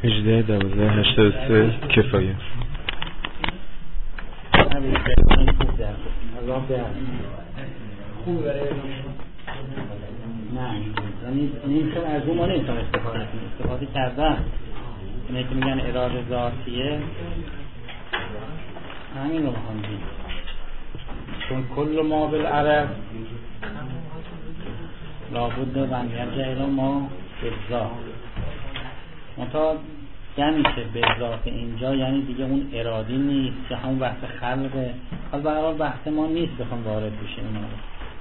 18-12-83 کفایه. خوب برای نه نمیشه از اون ما نمیتونم استفاده کردن. اینه که میگن اراده ذاتیه، همین رو میخوام بگم. چون کل ما بالعرب لابد من یرجع ما بالذات، منتها یعنی که به ذات اینجا یعنی دیگه اون ارادی نیست که همون بحث خلقه. حالا به هر حال بحث ما نیست بخوام وارد بشه اینا رو.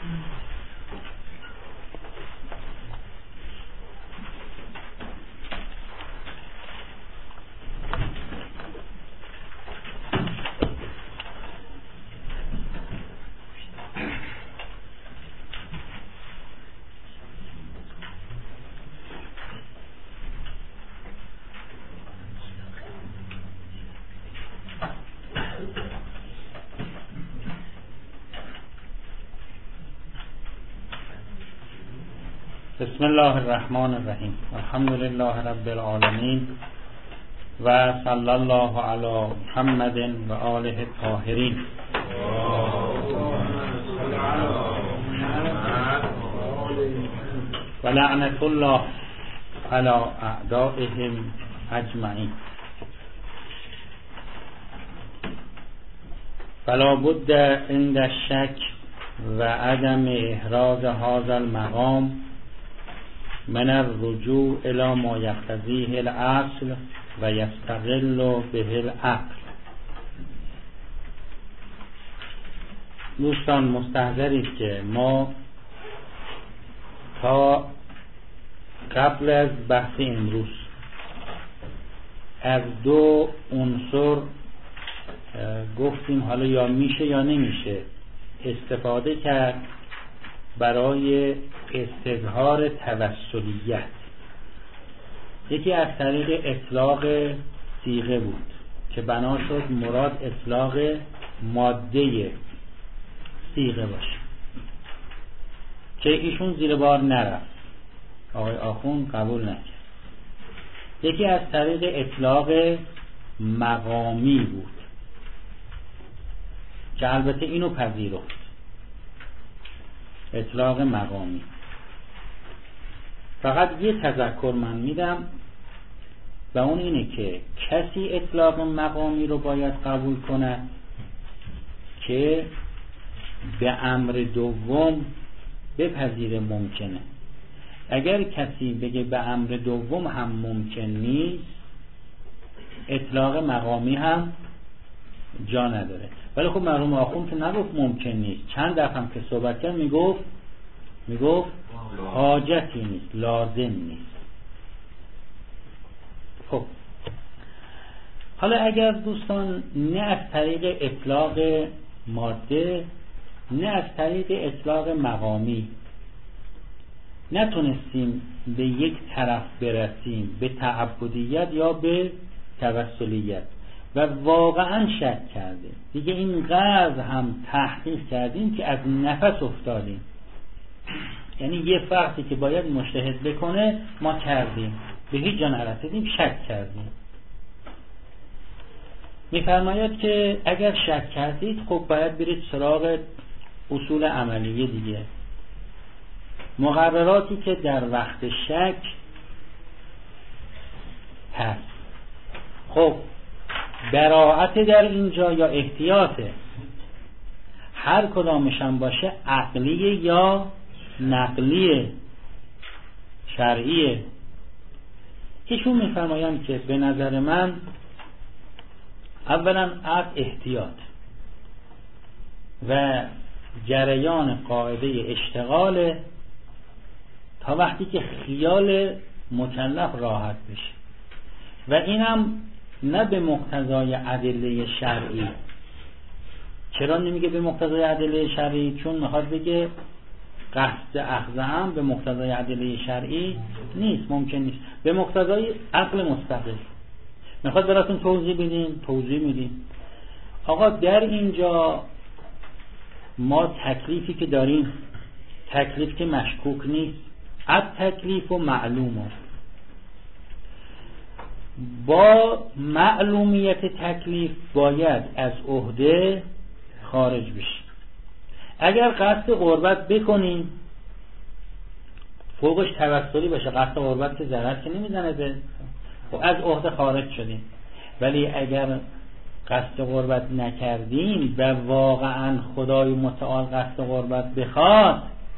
بسم الله الرحمن الرحیم. الحمد لله رب العالمین و صلی الله علی محمد و آله الطاهرین. و لعنت الله علی اعدائهم اجمعین. فلا بد عند الشک و عدم احراز هذا المقام من الرجوع الى ما یقتضیه الاصل و یستقل به العقل. دوستان مستحضرید که ما تا قبل از بحث امروز از دو عنصر گفتیم، حالا یا میشه یا نمیشه استفاده کرد برای استظهار توسلیت. یکی از طریق اطلاق صیغه بود که بنا شد مراد اطلاق ماده صیغه باشه که ایشون زیر بار نرفت، آقای آخوند قبول نکرد. یکی از طریق اطلاق مقامی بود که البته اینو پذیرفت، اطلاق مقامی. فقط یه تذکر من میدم و اون اینه که کسی اطلاق مقامی رو باید قبول کنه که به امر دوم بپذیره ممکنه. اگر کسی بگه به امر دوم هم ممکن نیست، اطلاق مقامی هم جا نداره. ولی خب مرحوم آخوند که نگفت ممکن نیست، چند دفعه هم که صحبت کرد میگفت حاجتی نیست، لازم نیست. خب حالا اگر دوستان نه از طریق اطلاق ماده نه از طریق اطلاق مقامی نتونستیم به یک طرف برسیم، به تعبدیت یا به توسلیت، و واقعا شک کردیم، دیگه اینقدر هم تحقیق کردیم که از نفس افتادیم، یعنی یه فرقی که باید مجتهد بکنه ما کردیم، به هیچ جا نرسیدیم، شک کردیم. میفرماید که اگر شک کردید خب باید برید سراغ اصول عملیه دیگه، مقرراتی که در وقت شک هست. خب براعت در اینجا یا احتیاطه، هر کدامشان باشه عقلیه یا نقلیه، شرعیه. ایشون میفرمایند که به نظر من اولا از احتیاط و جریان قاعده اشتغال تا وقتی که خیال مکلف راحت بشه، و اینم نه به مقتضای ادله شرعی. چرا نمیگه به مقتضای ادله شرعی؟ چون میخواد بگه قصد اخذ هم به مقتضای ادله شرعی نیست، ممکن نیست، به مقتضای عقل مستقل. میخواد براتون توضیح بدیم، توضیح میدیم. آقا در اینجا ما تکلیفی که داریم، تکلیف که مشکوک نیست، اد تکلیف و معلومه. با معلومیت تکلیف باید از عهده خارج بشیم. اگر قصد قربت بکنیم فوقش توسلی باشه، قصد قربت که ضرر که نمیزنه به از عهده خارج شدیم. ولی اگر قصد قربت نکردیم و واقعا خدای متعال قصد قربت بخواد،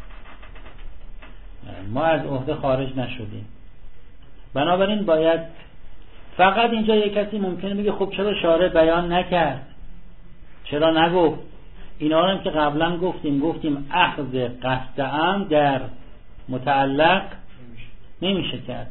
ما از عهده خارج نشدیم. بنابراین باید فقط اینجا یک کسی ممکنه بگه خب چرا شارع بیان نکرد، چرا نگفت؟ اینا هم که قبلا گفتیم اخذ قصد عمد در متعلق نمیشه کرد،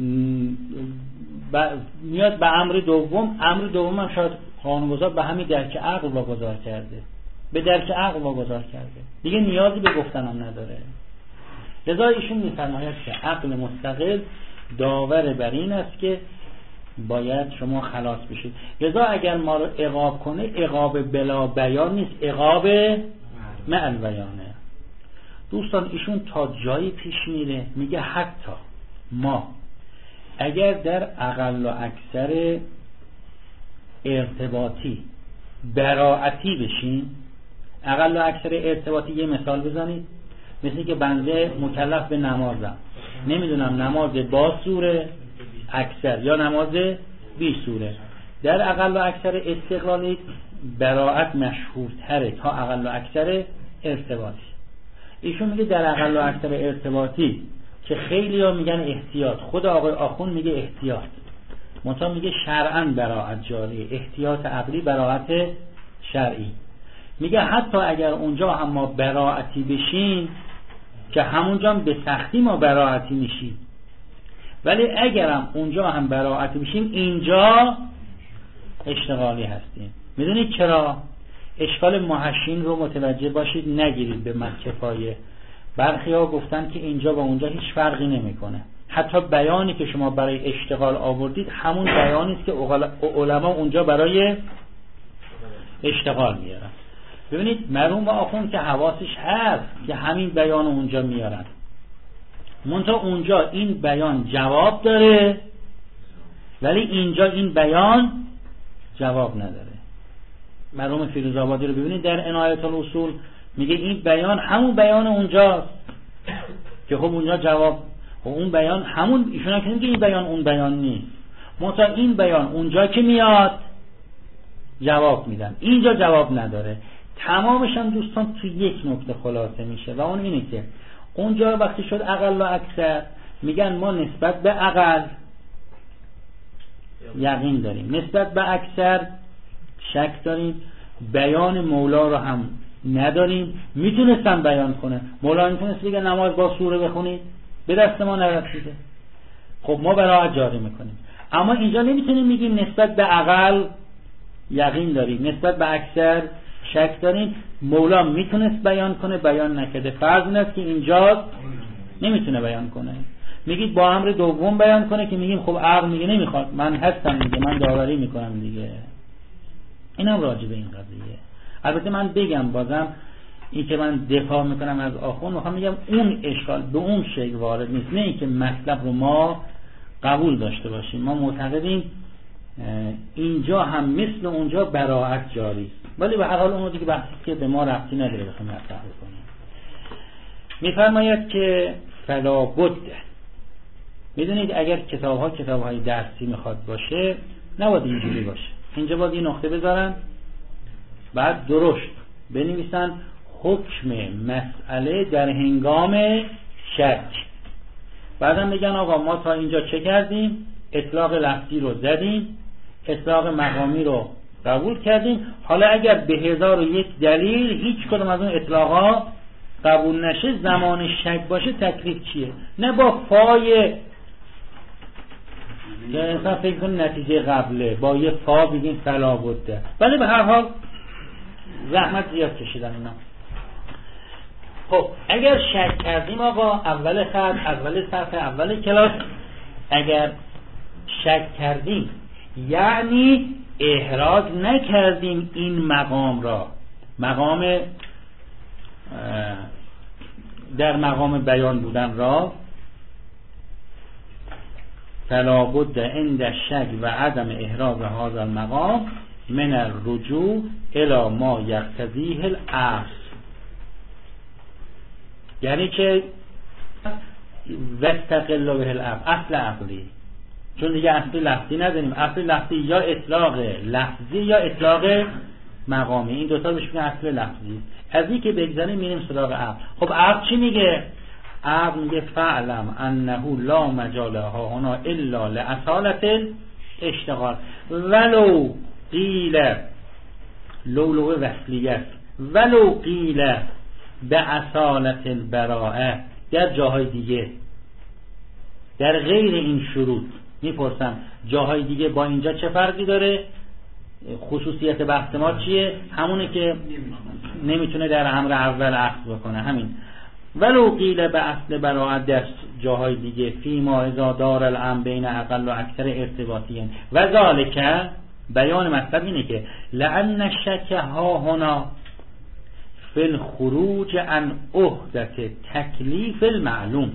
میاد به امر دوم. امر دوم هم شاید قانونگذار به همین درک عقل واگذار کرده، به درک عقل واگذار کرده، دیگه نیازی به گفتن هم نداره. لذا ایشون میفرماید که عقل مستقل داور بر این است که باید شما خلاص بشید. لذا اگر ما رو عقاب کنه، عقاب بلا بیان نیست، عقاب مع البیانه. دوستان ایشون تا جایی پیش میره میگه حتی ما اگر در اقل و اکثر ارتباطی براعتی بشیم، اقل و اکثر ارتباطی یه مثال بزنید، مثل که بنده مکلف به نمازم، نمیدونم نماز با سوره اکثر یا نماز بی سوره، در اقل و اکثر استقلالی براعت مشهورتره تا اقل و اکثر ارتباطی. ایشون میگه در اقل و اکثر ارتباطی که خیلی ها میگن احتیاط، خود آقای آخوند میگه احتیاط، منتها میگه شرعاً براعت جاریه، احتیاط عقلی براعت شرعی. میگه حتی اگر اونجا هم ما براعتی بشیم که همونجا به سختی ما براعتی میشیم، ولی اگرم اونجا هم براعتی بشیم اینجا اشتغالی هستیم. میدونید چرا؟ اشکال محشین رو متوجه باشید، نگیرید به مکفایه. برخی ها گفتن که اینجا و اونجا هیچ فرقی نمیکنه، حتی بیانی که شما برای اشتغال آوردید همون بیانی است که علما اونجا برای اشتغال میارن. ببینید مرحوم آخوند که حواسش هست که همین بیان اونجا میارن، منتها اونجا این بیان جواب داره ولی اینجا این بیان جواب نداره. مرحوم فیروزآبادی رو ببینید در عنایت الاصول میگه این بیان همون بیان اونجاست که خب اونجا جواب، خب اون بیان همون، ایشون هم که این بیان اون بیان نیست، منتها این بیان اونجا که میاد جواب میدن، اینجا جواب نداره. تمامش هم دوستان تو یک نکته خلاصه میشه و اون اینه که اونجا وقتی شد اقل و اکثر میگن ما نسبت به اقل یقین داریم، نسبت به اکثر شک داریم، بیان مولا رو هم نداریم. میتونستم بیان کنه، مولا میتونست بگه نماز با سوره بخونید، به دست ما نرسیده، خب ما براعت جاری میکنیم. اما اینجا نمیتونیم میگیم نسبت به اقل یقین داریم، نسبت به اکثر شک داریم. مولا میتونست بیان کنه، بیان نکرده، فرض این است که اینجا نمیتونه بیان کنه. میگید با امر دوم بیان کنه که میگیم خب عقل میگه نمیخواد، من هستم دیگه، من داوری میکنم دیگه. اینم راجع به این قضیه. البته من بگم بازم این که من دفاع میکنم از آخوند، میخوام میگم اون اشکال به اون شکل وارد نیست، نه اینکه مطلب رو ما قبول داشته باشیم. ما معتقدیم اینجا هم مثل اونجا براعت جاری است، ولی به هر حال اون دیگه بحثی که به ما ربطی نداره بخوام مطرح کنیم. میفرماید که فلا بد، میدونید اگر کتاب‌های درسی میخواد باشه نباید اینجوری باشه، اینجا باید این نقطه بذارن بعد درشت بنویسن حکم مسئله در هنگام شک، بعدم بگن آقا ما تا اینجا چه کردیم، اطلاق لفظی رو زدیم، اطلاق مقامی رو قبول کردیم، حالا اگر به 1001 دلیل هیچ کدوم از اون اطلاقا قبول نشه، زمان شک باشه تکلیف چیه؟ نه با فای که انسان فکر کنه نتیجه قبله، با یه فا بگیم فلا بده. ولی به هر حال زحمت زیاد کشیدن اینا. خب اگر شک کردیم آقا، اول خط، اول صفحه، اول کلاس، اگر شک کردیم یعنی احراز نکردیم این مقام را، مقام در مقام بیان بودن را، فلا بد عند الشک و عدم احراز هذا المقام من الرجوع الى ما یقتضیه الاصل. یعنی که وستقل به العقل، اصل عقلی، چون دیگه اصل لفظی نداریم. اصل لفظی یا اطلاق لفظی یا اطلاق مقامی، این دوتا بهش میگن اصل لفظی. از این که بگذاریم میریم سراغ عقل. خب عقل چی میگه؟ عقل میگه فعلم انه لا مجال ها هنا الا لاصالة الاشتغال ولو قیل، لولو وصلیت، ولو قیل به اصالة البراءه، در جاهای دیگه در غیر این شروط. میپرسم جاهای دیگه با اینجا چه فرقی داره؟ خصوصیت بحث ما چیه؟ همونه که نمیتونه در امر اول عقد بکنه، همین. ولو قیل به اصل براءت در جاهای دیگه فی ما اذا دار الامر بین اقل و اکثر ارتباطیین و ذالک، بیان مطلب اینه که لأن الشک ها هنا فی الخروج عن عهدة تکلیف المعلوم.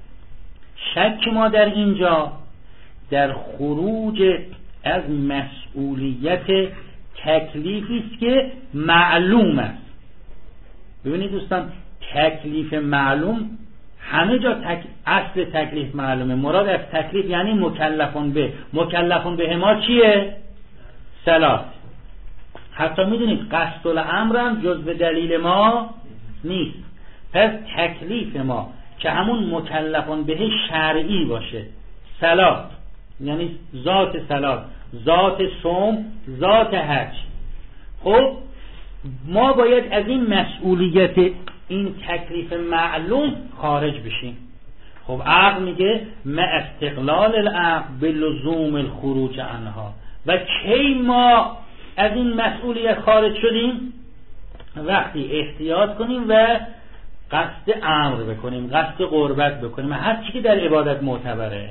شک ما در اینجا در خروج از مسئولیت تکلیفی است که معلوم است. ببینید دوستان، تکلیف معلوم همه جا اصل تکلیف معلومه. مراد از تکلیف یعنی مکلفون به. مکلفون به ما چیه؟ صلات. حتی میدونید قصد الامر هم جزء دلیل ما نیست. پس تکلیف ما که همون مکلفون به شرعی باشه، صلات یعنی ذات صلات، ذات صوم، ذات حج. خب ما باید از این مسئولیت این تکلیف معلوم خارج بشیم. خب عقل میگه ما استقلال العقل بلزوم الخروج عنها. و کی ما از این مسئولیت خارج شدیم؟ وقتی احتیاط کنیم و قصد امر بکنیم، قصد قربت بکنیم، هر چی که در عبادت معتبره.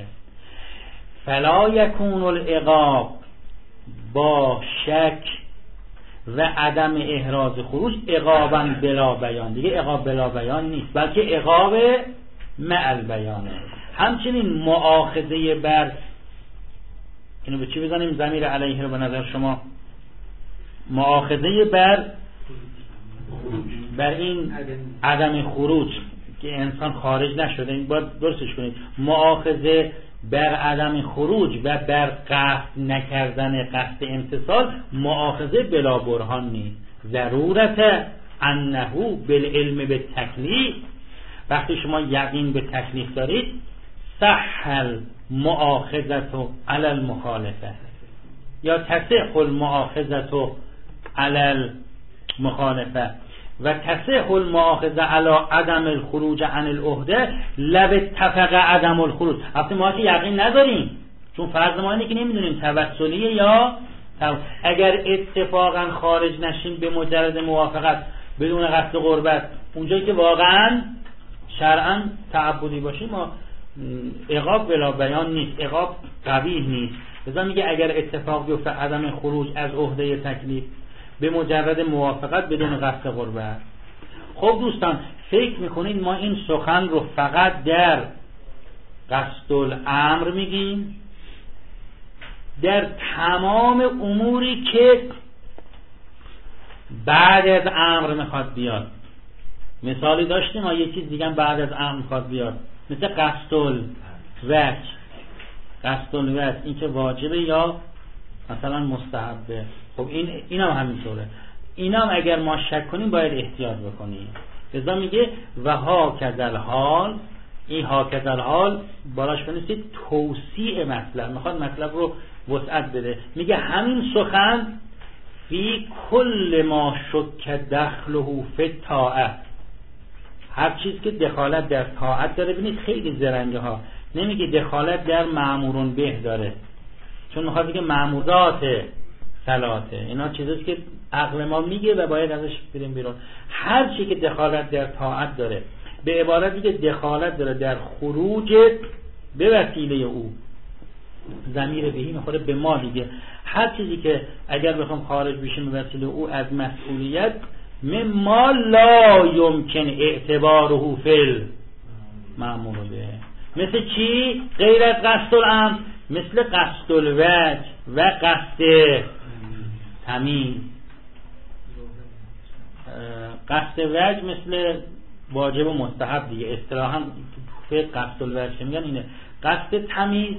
فلا یکون العقاب با شک و عدم احراز خروج عقابا بلا بیان. دیگه عقاب بلا بیان نیست، بلکه عقاب مع البیانه. همچنین مؤاخذه بر، اینو به چی بزنیم؟ ضمیر علیه رو به نظر شما. مؤاخذه بر این عدم خروج که انسان خارج نشده، این باید درستش کنید. مؤاخذه بر عدم خروج و بر قصد نکردن قصد امتثال مؤاخذه بلا برهان نیست. ضرورت انه بالعلم بالتکلیف، وقتی شما یقین به تکلیف دارید سهل مؤاخذه علی المخالفه یا تصح المؤاخذه علی المخالفه و تصح المؤاخذه علی عدم الخروج عن العهده لو اتفق عدم الخروج. البته ما که یقین نداریم، چون فرض ما اینه که نمیدونیم توسلیه یا اگر اتفاقا خارج نشیم به مجرد موافقت بدون قصد قربت، اونجایی که واقعا شرعا تعبدی باشیم، ما عقاب بلا بیان نیست، عقاب قبیح نیست. لذا میگه اگر اتفاق بیفته عدم خروج از عهده تکلیف به مجرد موافقت بدون قصد قربت. خب دوستان، فکر میکنید ما این سخن رو فقط در قصد الامر میگیم؟ در تمام اموری که بعد از امر میخواد بیاد. مثالی داشتیم ما یه چیز دیگه بعد از امر میخواد بیاد، مثل قصد الوجه. قصد الوجه این که واجبه یا مثلا مستحبه. خب این هم همینطوره. این هم اگر ما شک کنیم باید احتیاط بکنیم. لذا میگه و ها کذل حال. این ها کذل حال بالاش بنویسید توسیع مطلب، میخواد مطلب رو وسعت بده. میگه همین سخن فی کل ما شک دخله فی الطاعه، هر چیز که دخالت در طاعت داره. ببینید خیلی زرنگه ها، نمیگه دخالت در مأمورون به داره، چون میخواد بگه مأمورات صلاته. اینا چیزاست که عقل ما میگه و باید ازش بریم بیرون. هر چی که دخالت در طاعت داره، به عبارتی که دخالت داره در خروج به وسیله او، ضمیر بهی میخوره به ما دیگه. هر چیزی که اگر بخوام خارج بشیم به وسیله او از مسئولیت، مما لا یمکن اعتباره فی المأمور به. مثل چی؟ غیر از قصد الامر، مثل قصد الوجه و قصد تمیز. قصد وجه مثل واجب و مستحب دیگه، اصطلاحاً فقه قصد الوجه میگن اینه. قصد تمیز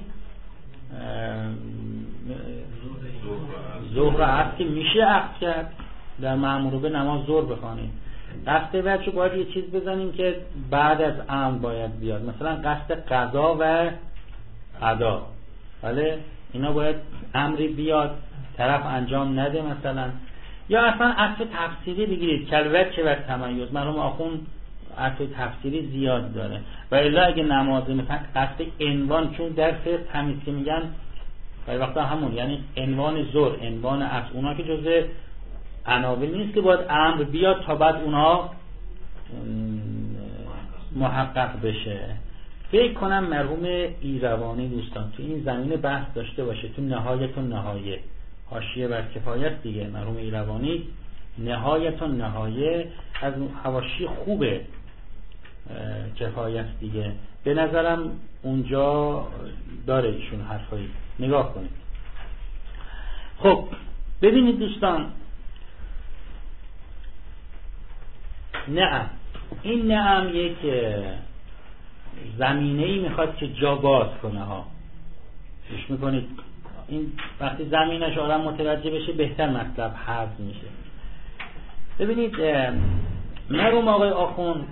ظهر و عصر که میشه عقد کرد، در مأمور به نماز ظهر بخوانید. قصد وجه باید یه چیز بزنیم که بعد از امر باید بیاد، مثلا قصد قضا و ادا. بله اینا باید امری بیاد طرف انجام نده مثلا. یا اصلا عطف تفسیری بگیرید، کلوجه و تمیز. مرحوم آخوند عطف تفسیری زیاد داره. و الا اگه نمازه مثلا قصد عنوان، چون در فقه تمیز که میگن برای وقتا همون، یعنی عنوان ظهر، عنوان عصر، اونا که جزء عناوین نیست که باید امر بیاد تا بعد اونا محقق بشه. فکر کنم مرحوم ایروانی دوستان تو این زمینه بحث داشته باشه، تو نهایت و نهایه، حاشیه بر کفایت دیگه. مرحوم ایروانی نهایت و نهایه از حواشی خوبه کفایت دیگه، به نظرم اونجا داره ایشون حرفایی، نگاه کنید. خب ببینید دوستان، نعم، این نعم یک زمینه‌ای میخواد که جا باز کنه ها. گوش میکنید، این وقتی زمینش آدم متوجه بشه بهتر مطلب حفظ میشه. ببینید مرحوم آقای آخوند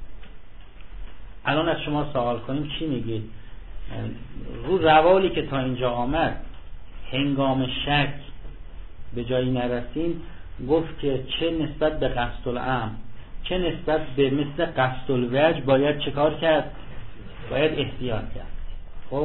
الان از شما سوال کنیم چی میگید؟ رو روالی که تا اینجا آمد هنگام شک به جایی نرسیم، گفت که چه نسبت به قصد الامر چه نسبت به مثل قصد الوجه باید چه کار کرد؟ باید احتیاط کرد. خب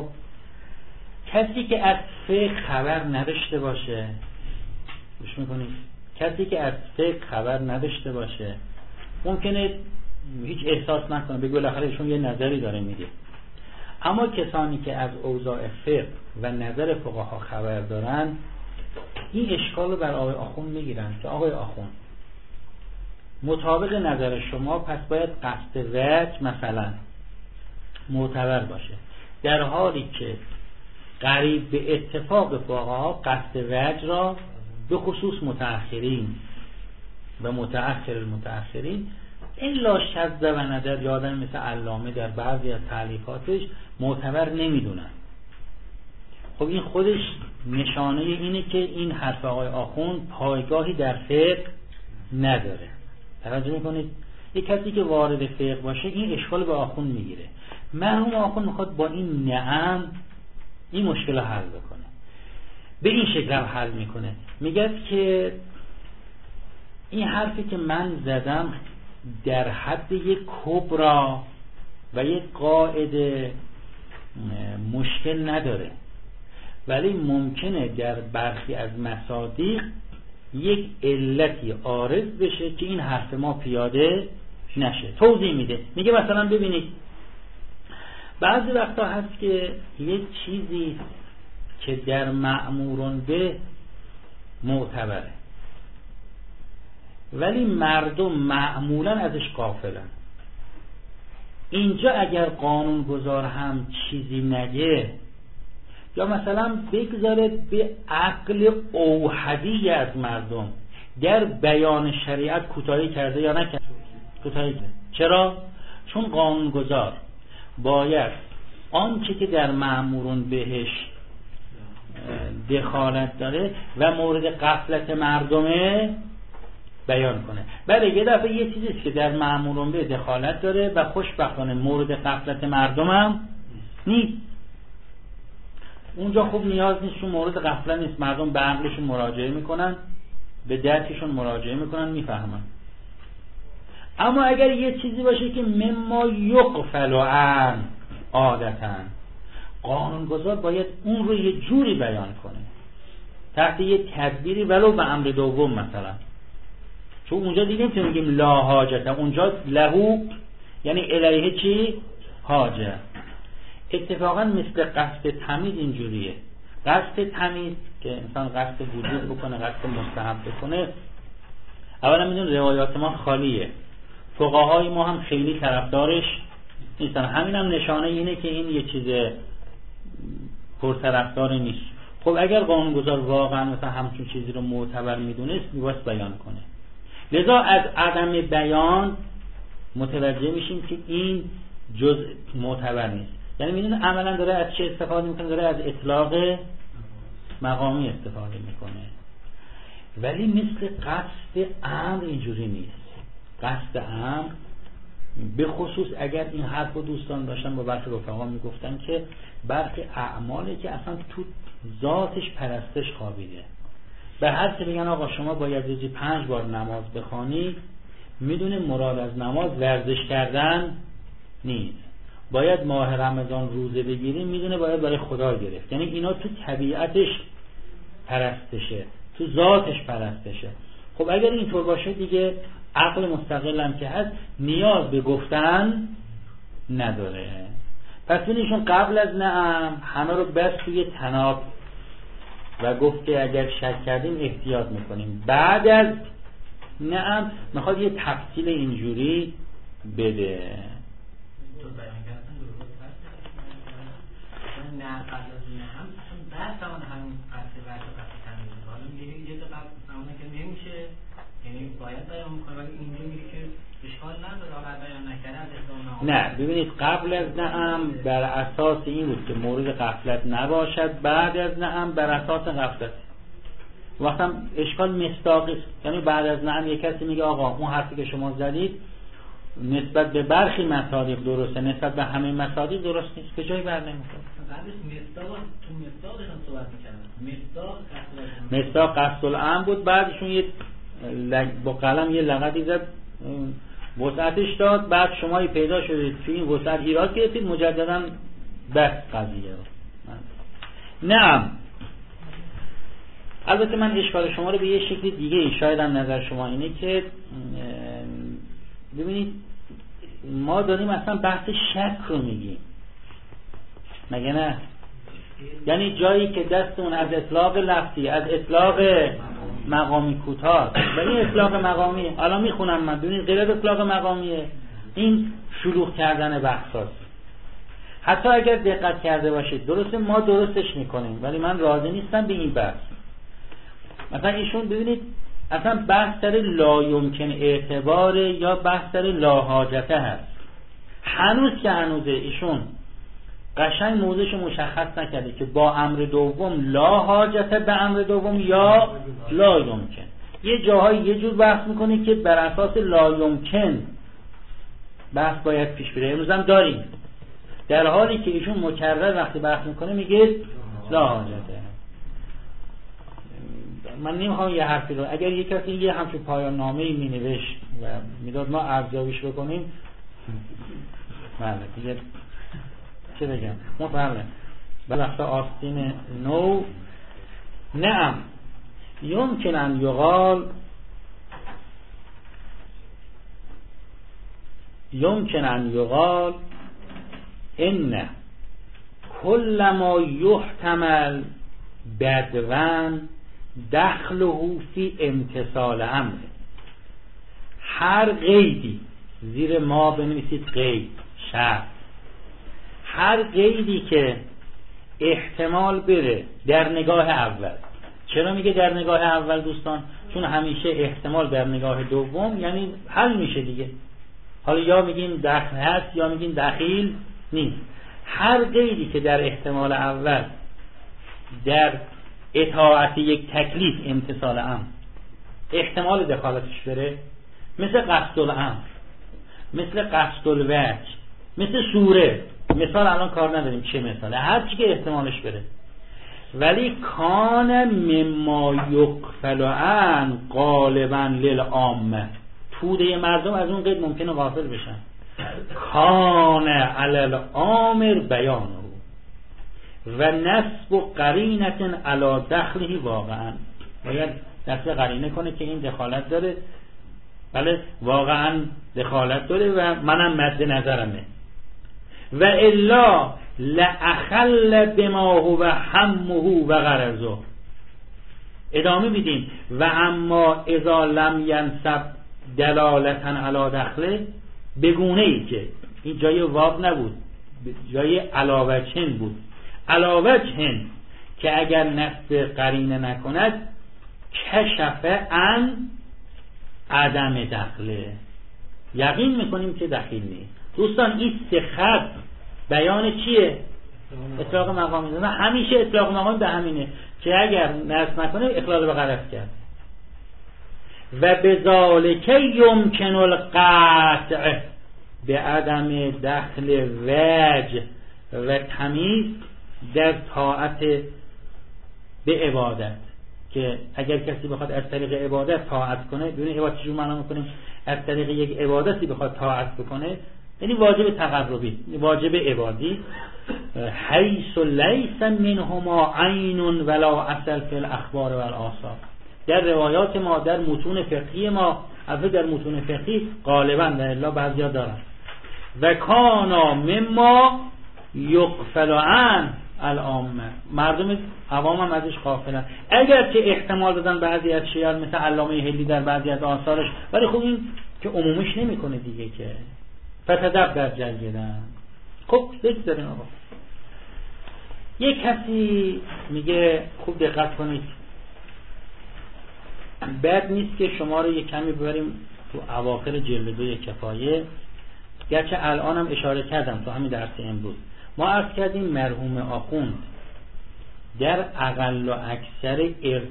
کسی که از فقه خبر نداشته باشه، گوش میکنید، کسی که از فقه خبر نداشته باشه ممکنه هیچ احساس نکنه، بگه بالاخره ایشون یه نظری داره میده. اما کسانی که از اوضاع فقه و نظر فقها خبر دارن این اشکال رو بر آقای آخوند میگیرن که آقای آخوند مطابق نظر شما پس باید قصد وجه مثلا معتبر باشه، در حالی که قریب به اتفاق فقها قصد وجه را به خصوص متأخرین و متأخر المتأخرین الا شذ و ندر، یادم مثل علامه در بعضی از تالیفاتش معتبر نمیدونن. خب این خودش نشانه اینه که این حرف آقای آخوند پایگاهی در فقه نداره. توجه میکنید؟ یک کسی که وارد فقه باشه این اشکال به آخوند میگیره. مرحوم آخوند میخواد با این نعم این مشکل حل بکنه. به این شکل حل میکنه، میگه که این حرفی که من زدم در حد یک کبرا و یک قاعده مشکل نداره، ولی ممکنه در برخی از مصادیق یک علتی عارض بشه که این حرف ما پیاده نشه. توضیح میده، میگه مثلا ببینید بعضی وقتا هست که یک چیزی که در مأمورون به معتبره ولی مردم معمولا ازش غافلن. اینجا اگر قانونگذار هم چیزی نگه یا مثلا بگذاره به عقل اوحدی از مردم در بیان شریعت کوتاهی کرده یا نکرده؟ کوتاهی کرده. چرا؟ چون قانونگذار باید آنچه که در مأمورون بهش دخالت داره و مورد غفلت مردمه بیان کنه. برای یه دفعه یه چیزیست که در مأمورون به دخالت داره و خوشبختانه مورد غفلت مردم هم نیست. اونجا خوب نیاز نیست، چون مورد غفلت نیست، مردم به عقلشون مراجعه میکنن، به درکشون مراجعه میکنن، میفهمن. اما اگر یه چیزی باشه که مما یغفل عن عادتاً، قانونگذار باید اون رو یه جوری بیان کنه تحت یه تدبیری ولو به امر دوم مثلا، چون اونجا دیدیم که میگیم لا حاجت، اونجا لهو یعنی الیه چی؟ حاجه. اتفاقا مثل قصد تمیز اینجوریه. قصد تمیز که انسان قصد وجود بکنه، قصد مستحب بکنه، اولا میدون روایات ما خالیه، فقهای ما هم خیلی طرفدارش نیستن. همین هم نشانه اینه که این یه چیز پرطرفدار نیست. خب اگر قانونگذار واقعا مثلا همچون چیزی رو معتبر میدونست میباید بیان کنه. لذا از عدم بیان متوجه میشیم که این جزء معتبر نیست. یعنی میدونه عملا داره از چه استفاده میکنه؟ داره از اطلاق مقامی استفاده میکنه. ولی مثل قصد امر اینجوری نیست. قصد امر به خصوص اگر این حرف رو دوستان داشتن با برخی رفقا میگفتن که برخی اعمالی که اصلا تو ذاتش پرستش خوابیده، به هر که بگن آقا شما باید روزی 5 بار نماز بخوانی، میدونه مراد از نماز ورزش کردن نیست. باید ماه رمضان روزه بگیریم، میدونه باید برای خدا گرفت. یعنی اینا تو طبیعتش پرستشه، تو ذاتش پرستشه. خب اگر اینطور باشه دیگه عقل مستقلم که هست نیاز به گفتن نداره. پس بینیشون قبل از نعم همه رو بس توی تناب و گفت که اگر شک کردیم احتیاط میکنیم. بعد از نعم میخواد یه تفصیل اینجوری بده. نه قبل از نعم چون بحث همون قصد تمیز حالا میگه یه قبل همونه که نمیشه، یعنی باید بیان میکنه، ولی اینجا میگه که اشکال نداره حالا بیان نکرده از اسلام نه. ببینید قبل از نعم بر اساس این بود که مورد غفلت نباشد، بعد از نعم بر اساس غفلت. وقتا اشکال مصداقی است. یعنی بعد از نعم یک کسی میگه آقا اون حرفی که شما زدید نسبت به برخی مصادیق درسته، نسبت به همه مصادیق درست نیست، به جایی بر نمیخوره. مصداق قصد الامر بود، بعدشون یه با قلم یه لغتی زد وسعتش داد، بعد شمایی پیدا شدید توی این وسعت ایراد گرفتید، مجددا بس قضیه رو. نعم. البته من اشکال شما رو به یه شکل دیگه، شاید هم نظر شما اینه که ببینید ما داریم اصلا بحث شک رو میگیم، مگه نه؟ یعنی جایی که دستون از اطلاق لفظی، از اطلاق مقامی کوتاه و این اطلاق مقامی الان میخونم من، ببینید غیر از اطلاق مقامیه، این شلوغ کردن بحثاست. حتی اگر دقت کرده باشید درسته ما درستش میکنیم، ولی من راضی نیستم به این بحث. مثلا ایشون ببینید اصلا بحث سر لا یمکن اعتباره یا بحث سر لا حاجته هست. هنوز که هنوزه ایشون قشنگ موضوعش مشخص نکرده که با امر دوم لا حاجته به امر دوم یا لا یمکن. یه جاهای یه جور بحث میکنه که بر اساس لا یمکن بحث باید پیش بره، امروز هم داریم، در حالی که ایشون مکرر وقتی بحث میکنه میگه لا حاجته. من نمیخوام یه حرفی رو، اگر یک کسی یه همچون پایان نامه‌ای مینوشت و میداد ما ارزیابیش بکنیم، بله دیگه چه بگم مطمئنه بلخص آستین نو. نعم یمکن ان یقال ان کل ما یحتمل بدون دخله فی امتصال امر. هر قیدی، زیر ما بنویسید قید شرط، هر قیدی که احتمال بره در نگاه اول. چرا میگه در نگاه اول دوستان؟ چون همیشه احتمال در نگاه دوم یعنی حل میشه دیگه. حالا یا میگیم دخل هست یا میگیم دخیل نیست. هر قیدی که در احتمال اول در اطاعت یک تکلیف امتصال امر احتمال دخالتش بره، مثل قصد الامر، مثل قصد الوجه، مثل سوره، مثال الان کار نداریم چه مثاله، هر چی که احتمالش بره. ولی کان مما یغفل عن غالبا للعامه، توده مردم از اون قید ممکنه غافل بشن. کان علی الامر بیانه و نسب قرینت علی دخله واقعا، باید نسب قرینه کنه که این دخالت داره، بله واقعا دخالت داره و منم مد نظرمه. و الا لاخل بما هو همه و غرضه. ادامه میدیم و اما اذا لم ینسب دلالتا علی دخله، بگونه ای که این جای واو نبود، جای علاوه چن بود، علاوه که اگر نصب قرینه نکند کشف عن عدم دخله، یقین میکنیم که دخیل نیست. دوستان این سه خط بیان چیه؟ اطلاق مقام میزنه. همیشه اطلاق مقام به همینه که اگر نصب نکنه اخلال به غرض کرد. و بذالک یمکن القطع به عدم دخل وجه و تمیز در طاعت به عبادت، که اگر کسی بخواد از طریق عبادت طاعت کنه، ببینید عبادت چجور معنا میکنیم، از طریق یک عبادتی بخواد طاعت بکنه، یعنی واجب تقربی، واجب عبادی، حیث لیس منهما عین ولا اصل فی الاخبار و الاثار. در روایات ما، در متون فقهی ما، البته در متون فقهی غالبا و الا بعضیا دارن، و کانا مما یغفل عن العامه، مردم عوام هم ازش غافلن. اگر که احتمال دادن بعضی از شیعیان مثل علامه هلی در بعضی از آثارش، ولی خب این که عمومیش نمیکنه دیگه، که فتدبر جلدن. خب بگذاریم آقا. یک کسی میگه خوب دقت کنید، بد نیست که شما رو یک کمی ببریم تو اواخر جلد 2 کفایه، گرچه الان هم اشاره کردم تو همین درس امروز. ما عرض کردیم مرحوم آخوند در اقل و اکثر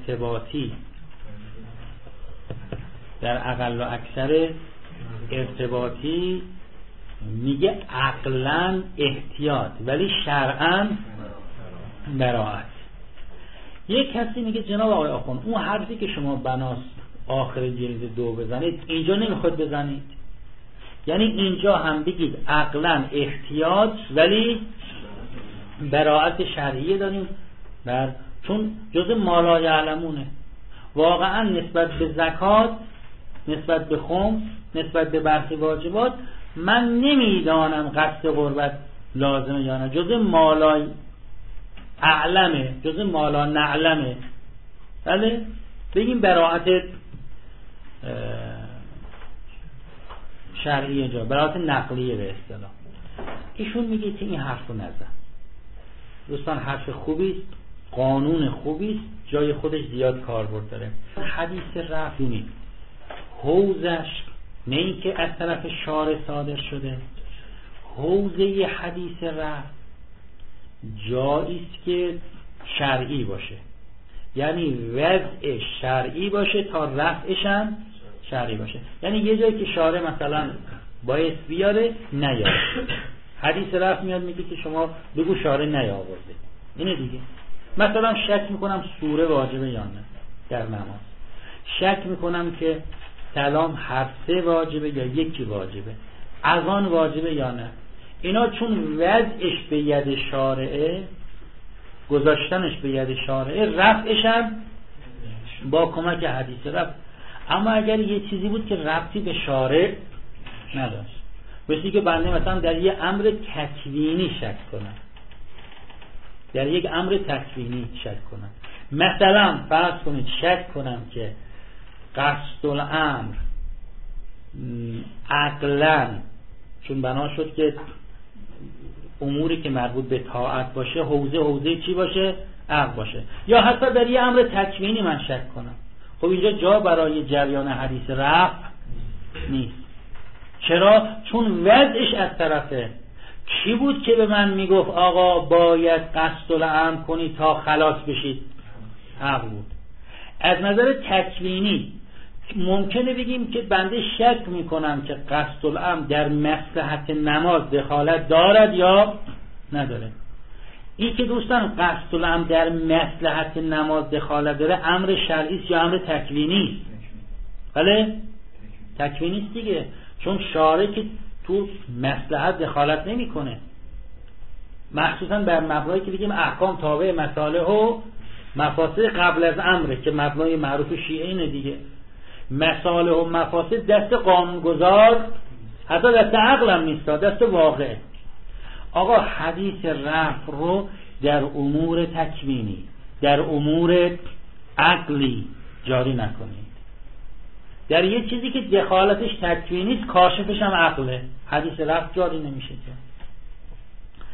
ارتباطی میگه عقلاً احتیاط ولی شرعاً براءت. یک کسی میگه جناب آقای آخوند اون حرفی که شما بناس آخر جلد 2 بزنید اینجا نمیخواد بزنید، یعنی اینجا هم بگید عقلاً احتیاط ولی براءت شرعیه داریم، چون جزء ما لا یعلمونه. واقعا نسبت به زکات، نسبت به خمس، نسبت به برخی واجبات من نمیدانم قصد قربت لازمه یا نه، جزء ما لا اعلمه، جزء ما لا نعلمه. بله بگیم براءت شرعیه، جا براءت نقلیه به اصطلاح. ایشون میگه که این حرف رو نزن. دوستان حرف خوبی است، قانون خوبی است، جای خودش زیاد کاربرد داره. حدیث رفعی حوزش نه این که از طرف شارع صادر شده، حوزه حدیث رفع جایی است که شرعی باشه، یعنی وضع شرعی باشه تا رفعش هم شرعی باشه. یعنی یه جایی که شارع مثلا باید بیاره نیاره، حدیث رفع میاد میگه که شما بگو شارع نیاورده، اینه دیگه. مثلا شک میکنم سوره واجبه یا نه در نماز، شک میکنم که سلام هر 3 واجبه یا یکی واجبه، اذان واجبه یا نه. اینا چون وضعش به ید شارعه، گذاشتنش به ید شارعه، رفعش هم با کمک حدیث رفع. اما اگر یه چیزی بود که ربطی به شارع نداشت، مثل که بنده مثلا در یه امر تکوینی شک کنم، در یک امر تکوینی شک کنم، مثلا فرض کنید شک کنم که قصد الامر عقلاً، چون بنا شد که اموری که مربوط به طاعت باشه حوزه چی باشه؟ عقل باشه. یا حتی در یه امر تکوینی من شک کنم، خب اینجا جا برای جریان حدیث رفع نیست. چرا؟ چون وضعش از طرفه کی بود که به من میگفت آقا باید قصد الامر کنی تا خلاص بشید؟ عقل بود. از نظر تکوینی ممکنه بگیم که بنده شک میکنم که قصد الامر در مصلحت نماز دخالت دارد یا نداره. این که دوستان قصد الامر در مصلحت نماز دخالت داره امر شرعی است یا امر تکوینی است؟ بله تکوینی است دیگه، چون شارع که تو مصلحت دخالت نمیکنه، مخصوصا بر مبنایی که بگیم احکام تابع مصالح و مفاسد قبل از امره، که مبنای معروف شیعه اینه دیگه. مصالح و مفاسد دست قانونگذار، حتی دست عقل هم نیست، دست واقع. آقا حدیث رفع رو در امور تکوینی، در امور عقلی جاری نکنید. در یه چیزی که دخالتش تکوینی است، کاشفش هم عقله، حدیث رفع جاری نمیشه.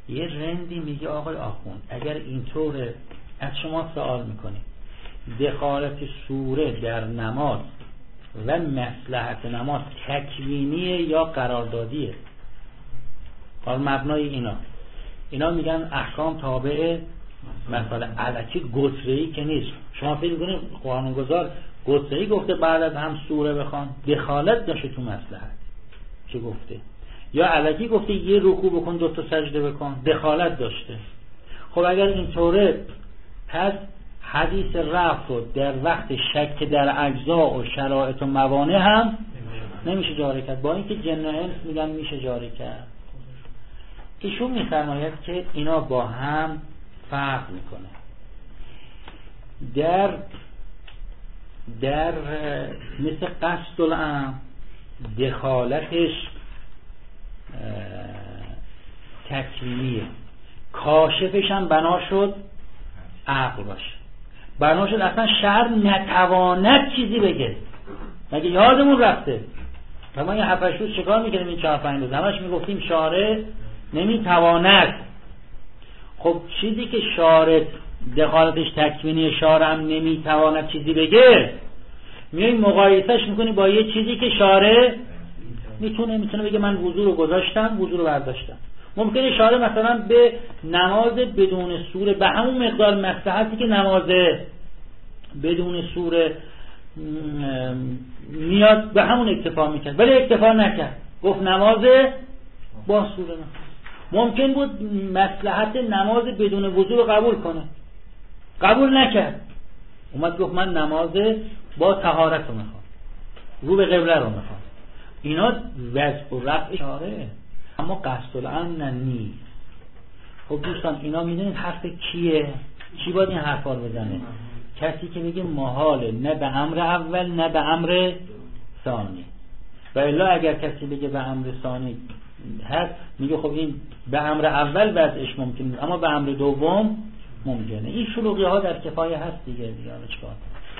یه رندی میگه آقای آخوند اگر اینطوره از شما سوال میکنیم دخالت سوره در نماز و مصلحت نماز تکوینیه یا قراردادیه؟ حال مبنای اینا میگن احکام تابع مثلا علکی گتره‌ای که نیست. شما فکر میکنید قانونگذار گتره‌ای گفته بعد از هم سوره بخوان؟ دخالت داشته تو مصلحت چه گفته؟ یا علکی گفته یه رکوع بکن 2 تا سجده بکن؟ دخالت داشته. خب اگر اینطوره پس حدیث رفع رو در وقت شک در اجزا و شرایط و موانع هم نمیشه جاری کرد، با اینکه جن و انس میگن میشه جاری کرد. ایشون میفرماید که اینا با هم فرق میکنه. در مثل قصد الامر دخالتش تکوینیه، کاشفش هم بنا شد عقل باشه، بنا شد اصلا شرع نتواند چیزی بگه. مگه یادمون رفته ما یه 7-8 روز چیکار میکنیم این 4-5 روز همش میگفتیم شارع نمیتواند. خب چیزی که شارع دخالتش تکوینی شارع هم نمیتواند چیزی بگه، میای مقایسهش میکنی با یه چیزی که شارع میتونه بگه من وضو رو گذاشتم وضو رو برداشتم. ممکنه شارع مثلا به نماز بدون سوره به همون مقدار مصلحتی که نماز بدون سوره میاد به همون اکتفا میکرد، ولی اکتفا نکرد، گفت نماز با سوره نه. ممکن بود مصلحت نماز بدون وضو رو قبول کنه، قبول نکرد، اومد گفت من نماز با طهارت رو میخوام، رو به قبله رو میخوام. اینا وضع و رفع شارعه، اما قصد الامر نیست. خب دوستان اینا میدونید حرف کیه؟ کی باید این حرفا رو بزنه؟ کسی که میگه محاله نه به امر اول نه به امر ثانی. و الا اگر کسی بگه به امر ثانی هست، میگه خب این به امر اول وضعش ممکنه اما به امر دوم ممکنه. این شلوغی ها در کفایه هست دیگه چیکار.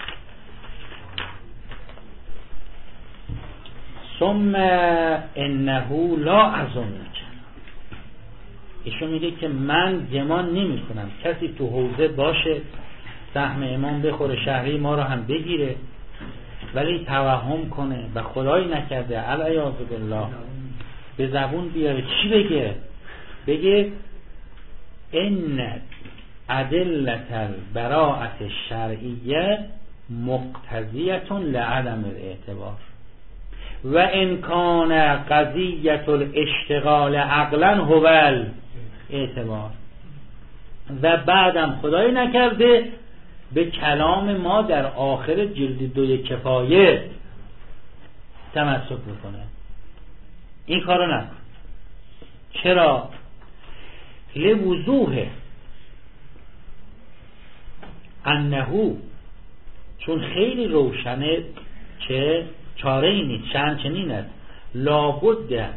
ثم انه لا اظنک، ایشون میگه که من گمان نمی کنم کسی تو حوزه باشه سهم امام بخوره شهری ما رو هم بگیره، ولی توهم کنه و خدایی نکرده علیاذ بالله به زبون بیاره چی بگه ان ادلة البراءة الشرعیه مقتضیة لعدم الاعتبار و امکان قضیة الاشتغال عقلا هو الاعتبار. و بعدم خدایی نکرده به کلام ما در آخر جلد 2 کفایه تمسک بکنه. این کارو نکن. چرا؟ لوضوح انه، چون خیلی روشنه که چاره ای نیست، چنین است لابد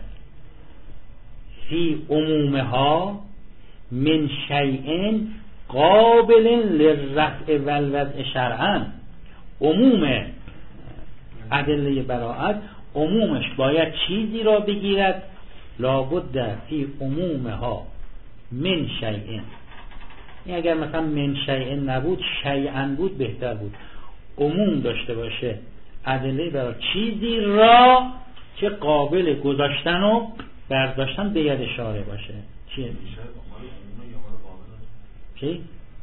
فی عمومها من شیء قابل للرفع والوضع شرعا. عموم ادله براءت عمومش باید چیزی را بگیرد لابد فی عمومها من شیء. این اگر مثلا من شیء نبود شیئا بود بهتر بود. عموم داشته باشه ادله برای چیزی را که قابل گذاشتن و برداشتن به ید شارع باشه. چیه؟ چی؟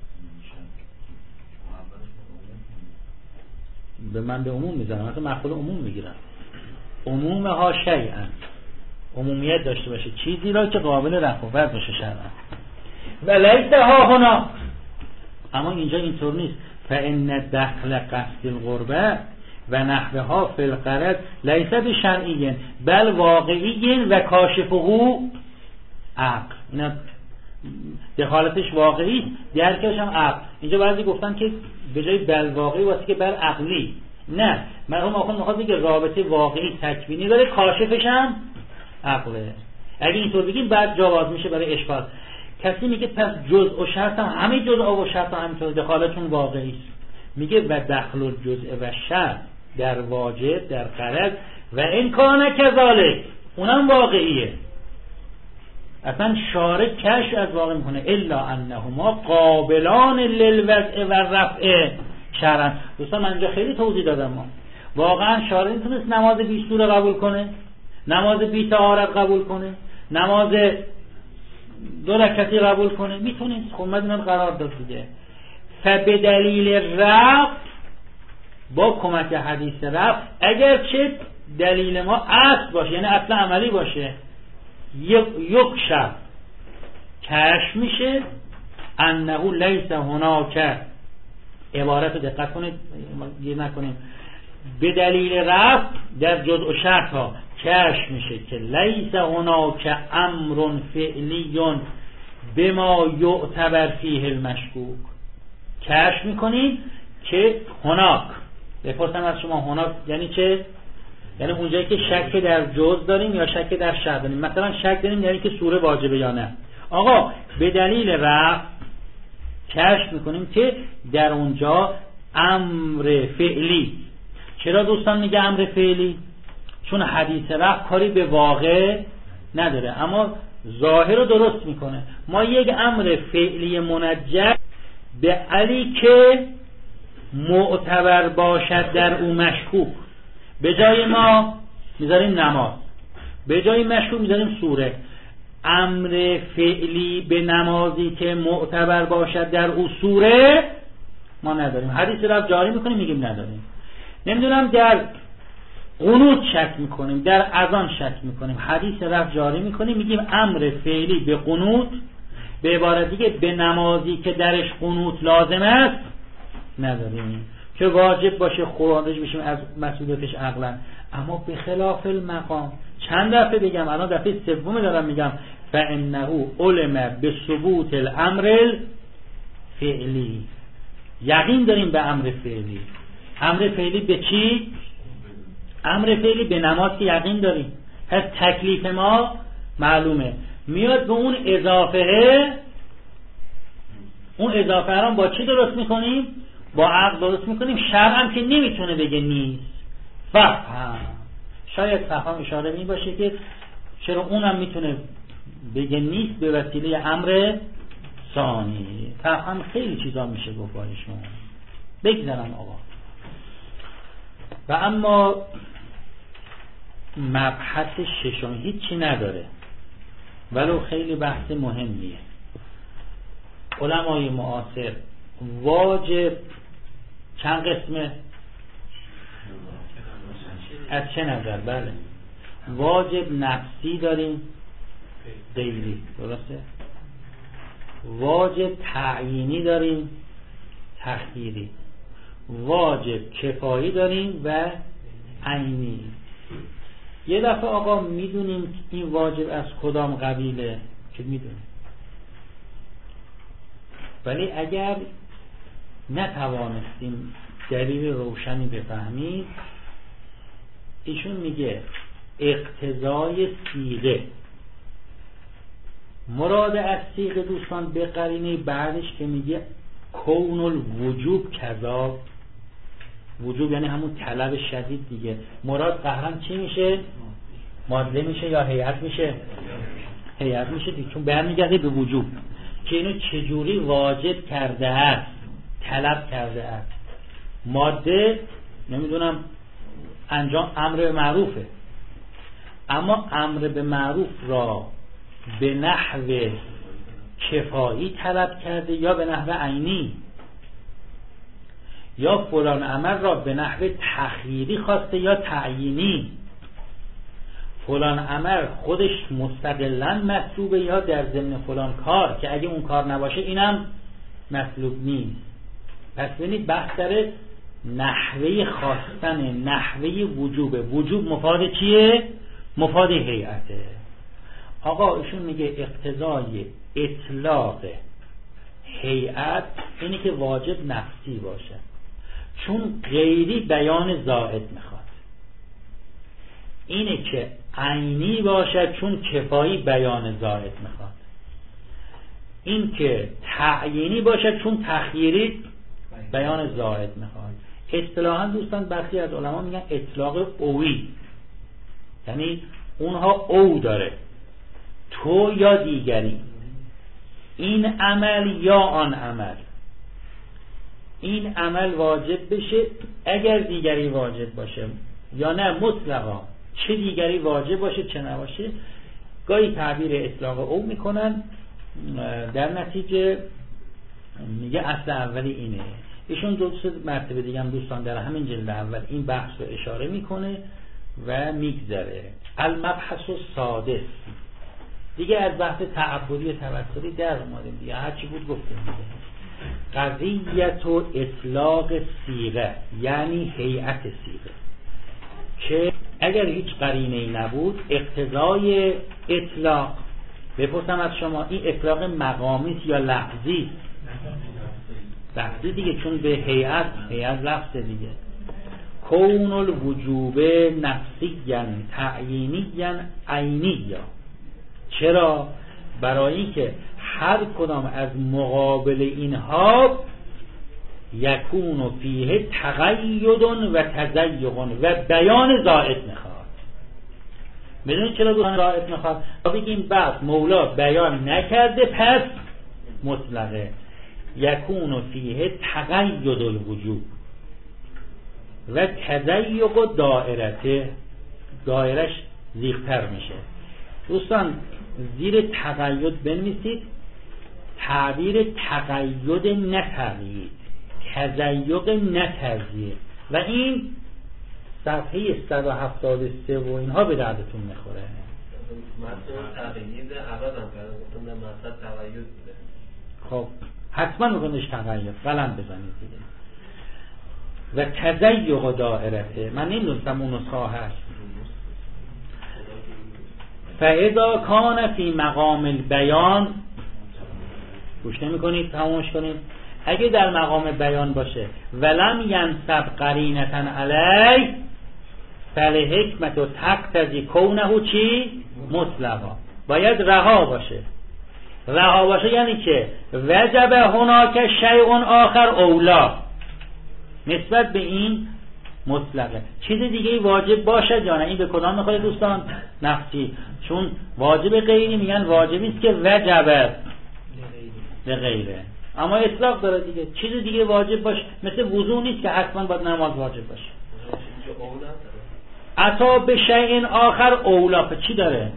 به من به عموم میزنم، مثلا مفعول عموم میگیرم. عموم ها شیئا، عمومیت داشته باشه چیزی را که قابل رفع و فرد باشه شرعا. و لیس ها هنا، اما اینجا اینطور نیست. فان دخل قصد القربه و نحوها فی القرض لیس بشرعی بل واقعی و کاشفه عقل. اینا دخالتش واقعی، درکش هم عقل. اینجا بعضی گفتن که به جای بل واقعی واسه که بل عقلی. نه، مرحوم آخوند میخواد بگه رابطه واقعی تکوینی داره، کاشفش هم عقله. اگه اینطور بگیم بعد جواز میشه برای اشکال. کسی میگه پس جزء و شرط هم همه جزء و شرط هم همینطور دخالتشون واقعی است. میگه و دخل الجزء و شرط در واجب در قرض و امکان کذالک اونم واقعیه. اصلا شارع کشف از واقع میکنه الا انهما قابلان للوضع و رفع شرعا. دوستان من اینجا خیلی توضیح دادم. واقعا شارع میتونست نماز 20 سوره قبول کنه، نماز 20 طهارت قبول کنه، نماز 2 رکعتی قبول کنه؟ میتونست. خب من قرار داد دیگه. فبدلیل رفع، با کمک حدیث رفع، اگر چه دلیل ما اصل باشه، یعنی اصل عملی باشه، یک شب کشف میشه انه لیس هناک، عبارت رو دقت کنید گیر نکنیم، به دلیل رفع در جزء و شرط ها کشف میشه که لیس هناک امر فعلی بما یعتبر فیه المشکوک. کشف میکنیم که هناک، بپرسم از شما هناک یعنی چه؟ یعنی اونجایی که شک در جزء داریم یا شک در شرط داریم. مثلا شک داریم یعنی که سوره واجبه یا نه. آقا به دلیل رفع کشف میکنیم که در اونجا امر فعلی. چرا دوستان میگه امر فعلی؟ چون حدیث رفع کاری به واقع نداره اما ظاهر رو درست میکنه. ما یک امر فعلی منجز به علی که معتبر باشد در او مشکوک، به جای ما میذاریم نماز، به جای مشکوک میذاریم سوره. امر فعلی به نمازی که معتبر باشد در او سوره ما نداریم. حدیث رفع جاری میکنیم میگیم نداریم. نمیدونم در قنوت شک میکنیم، در اذان شک میکنیم، حدیث رفع جاری میکنیم میگیم امر فعلی به قنوت، به عبارت دیگه به نمازی که درش قنوت لازم است نداریم که واجب باشه خارج بشیم از مسئولیتش عقلا. اما به خلاف المقام چند دفعه بگم، الان دفعه سوم دارم میگم، فانه علم به ثبوت الامر فعلی، یقین داریم به امر فعلی. امر فعلی به چی؟ امر فعلی به نماز که یقین داریم، پس تکلیف ما معلومه. میاد به اون اضافه، اون اضافه هم با چی درست میکنیم؟ با عقل درست میکنیم. شرع هم که نمیتونه بگه نیست. فهم، شاید فهم اشاره می باشه که چرا اونم میتونه بگه نیست به وسیله امر ثانی. فهم خیلی چیزا میشه گفت بارشون. بگذارم آقا. و اما مبحث ششم هیچی نداره ولو خیلی بحث مهمیه. علمای معاصر واجب چند قسمه؟ از چه نظر؟ بله واجب نفسی داریم، غیری، درسته؟ واجب تعیینی داریم، تخییری. واجب کفایی داریم و عینی. یه دفعه آقا میدونیم این واجب از کدام قبیله که میدونیم، ولی اگر نتوانستیم دلیل روشنی بفهمیم، ایشون میگه اقتضای صیغه. مراد از صیغه دوستان به قرینه بعدش که میگه کون الوجوب کذا، وجوب یعنی همون طلب شدید دیگه. مراد قهرن چی میشه؟ ماده میشه یا هیئت میشه؟ هیئت میشه دیگه، چون برمیگرده به وجوب که اینو چجوری واجب کرده است، طلب کرده است. ماده نمیدونم انجام امر به معروفه، اما امر به معروف را به نحو کفایی طلب کرده یا به نحو عینی، یا فلان عمل را به نحو تخییری خواسته یا تعیینی. فلان عمل خودش مستقلاً مطلوبه یا در ضمن فلان کار که اگه اون کار نباشه اینم مطلوب نیست. پس ببینید بحث داره نحوه خواستن، نحوه وجوبه. وجوب مفاد چیه؟ مفاد هیئته. آقا ایشون میگه اقتضای اطلاق هیئت اینه که واجب نفسی باشه، چون غیری بیان زائد میخواد. اینه که عینی باشه چون کفایی بیان زائد میخواد. این که تعیینی باشه چون تخییری بیان زائد میخواد. اصطلاحاً دوستان برخی از علما میگن اطلاق اوی، یعنی اونها او داره، تو یا دیگری، این عمل یا آن عمل. این عمل واجب بشه اگر دیگری واجب باشه یا نه مطلقا، چه دیگری واجب باشه چه نباشه. گاهی تعبیر اطلاق او میکنن، در نتیجه میگه اصل اولی اینه. ایشون دو مرتبه دیگه هم دوستان در همین جلد اول این بحث رو اشاره میکنه و میگذره. المبحث السادس دیگه از بحث تعبدی و توسلی در اومدیم دیگه، هرچی بود گفتیم دیگه. قضیت و اطلاق صیغه، یعنی هیئت صیغه، که اگر هیچ قرینه‌ای نبود اقتضای اطلاق. بپرسم از شما این اطلاق مقامی است یا لفظی؟ لفظی دیگه، چون به هیئت لفظ دیگه. کون الوجوب نفسیاً تعیینیاً عینیاً. چرا؟ برای اینکه هر کدام از مقابل اینها یکون فیه تقید و تزیق و بیان زائد میخواد. میدونید چرا دوستان زائد میخواد؟ بگیم بعد مولا بیان نکرده پس مطلقه. یکون فیه تقید الوجوب و تزیق دائرته، دائرش زیغ‌تر میشه. دوستان زیر تقید بنویسید تعبیر تقید نه تقیید، تزیق نه تزیق، و این صفحه 173 و اینها به دردتون میخوره. مثلا تقیید عوض هم کردن، گفتم مثلا تقید بوده. خب حتما میگنش تقید، قلم بزنید دیگه. و تزیق دائرته، من نمیدونستم اون نسخه هست. فاذا کان فی مقام البیان، گوش نمی کنید تمامش کنید. اگه در مقام بیان باشه ولم ینصب قرینة علی فلحکمت و تقتضی کونه چی؟ مطلقا. باید رها باشه. رها باشه یعنی که وجب هناک شیء آخر اولا، نسبت به این مطلقه. چیز دیگه واجب باشه یا نه؟ این به کدام میخوره دوستان؟ نفسی. چون واجب غیری میگن واجبی است که وجب به غیره، اما اطلاق داره دیگه. چیز دیگه واجب باشه، مثل وضو نیست که حتما باید نماز واجب باشه. عطا به شیء آخر اولا، پس چی داره؟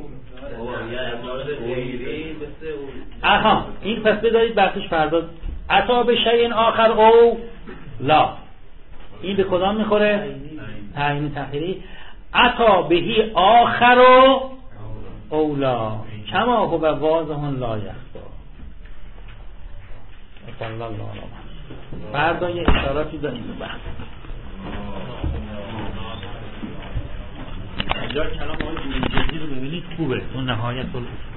آها این پس بدارید بحثش فردا. عطا به شیء آخر اولا، این به کدام میخوره؟ تعیین تأخیری. عطا بهی آخر اولا کما هو واضح لا یخفی. صلی الله علیه و فردا یه اشاراتی داریم به بحث. اینجا کلام آقای بوریجردی رو ببینید خوبه، تو نهایت